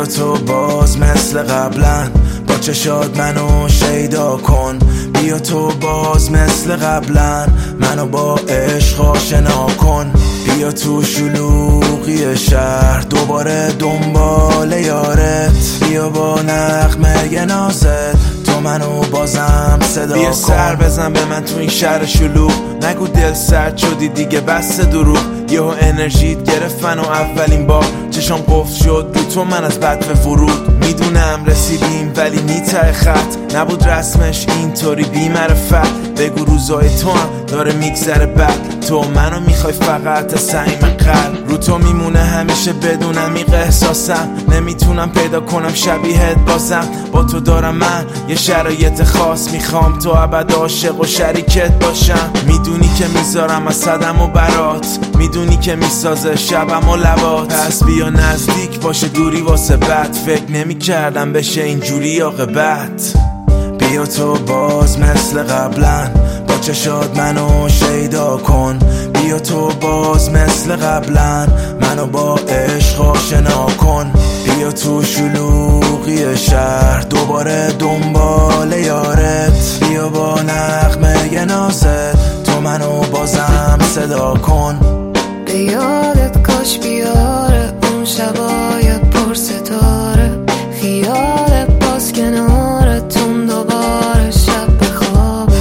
تو باز مثل قبلا با چشات منو شیدا کن. بیا تو باز مثل قبلا منو با عشق آشنا کن. بیا تو شلوغی شهر دوباره دنبال یارت. بیا با نغمه نازت تو منو بازم صدا کن. بیا سر بزن به من تو این شهر شلوغ. نگو دل سرد شدی دیگه بس دروغ. یهو انرژیت گرفت منو اولین بار. چشام قفل شد رو تو من از بد به ورود. میدونم رسیدیم ولی نیته خط نبود رسمش اینطوری بی معرفت. بگو روزای تو هم داره میگذره بد. تو منو میخوای فقط سعیم قلب. رو تو میمونه همیشه بدون عمیق احساسم. نمیتونم پیدا کنم شبیهت بازم. با تو دارم من یه شرایط خاص. میخوام تو ابد عاشق و شریکت باشم. میدونی که میذارم از صدم و برات. میدونی که میسازه شبم و لبات. پس بیا نزدیک باشه دوری واسه بد. فکر نمیکردم بشه اینجوری عاقبت. بیا تو باز مثل قبلا با چشات منو شیدا کن. بیا تو باز مثل قبلا منو با عشق آشنا کن. بیا تو شلوغی شهر دوباره دنبال یارت. بیا با نغمه نازت تو منو بازم صدا کن. به یادت کاش بیاره اون شبای پر ستاره. خیالت باز کنارتون دوباره شب بخوابه.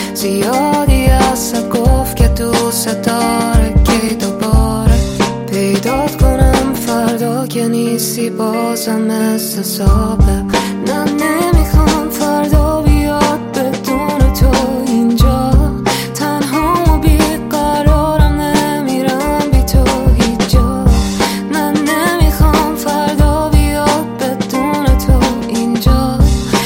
زیادی اصلا گفت که دوست داره که دوباره پیدات کنم فردا که نیستی بازم مثل صابه. نه نمیخوام فردا بیاد بدون تو اینجا. تنها و بیقرارم نمیرم بی تو هیچ جا. نه نمیخوام فردا بیاد بدون تو اینجا.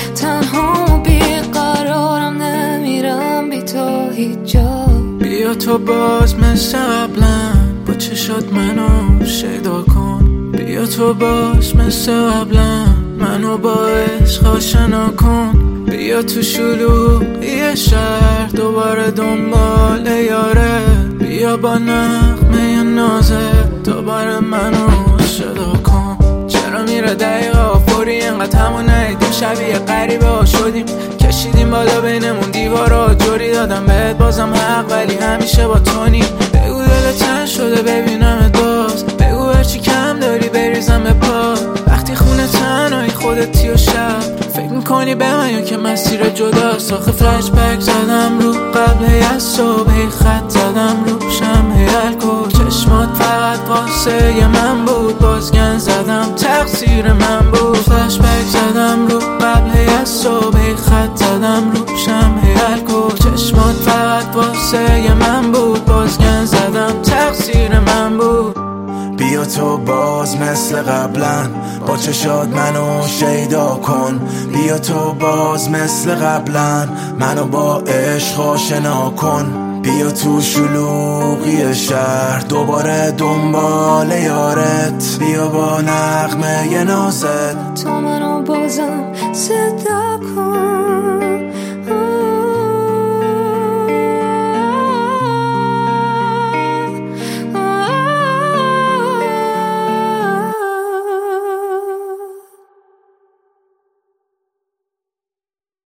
تنها و بیقرارم نمیرم بی تو هیچ جا. بیا تو باز مثل قبلا با چشات منو شیدا کن. بیا تو باز مثل قبلا منو با عشق آشنا کن. بیا تو شلوغی شهر دوباره دنبال یاره. بیا با نغمه نازت دوباره منو صدا کن. چرا میره دقیقا فوری انقدر همون نیدیم شبیه غریبه ها شدیم. کشیدیم بالا بینمون دیوارا جوری دادم بهت بازم حق ولی همیشه با تو نیم. بگو دل تن شده ببینم باز. بگو هرچی کم داری بریزم به پا. وقتی خونه تنهایی خودتی و شب فکر میکنی به من یا که مسیر جداست. آخه فلش بک زدم رو قبل از صبح. خط زدم رو شمع الکل. چشمات فقط واسه من بود بازگن زدم تقصیر من بود. فلش بک زدم رو قبل از صبح. خط زدم رو شمع الکل. چشمات فقط واسه من بود بازگن زدم تقصیر من بود. بیا تو باز مثل قبلا با چشات منو شیدا کن. بیا تو باز مثل قبلا منو با عشق آشنا کن. بیا تو شلوغی شهر دوباره دنبال یارت. بیا با نغمه نازت تو منو بازم صدا کن.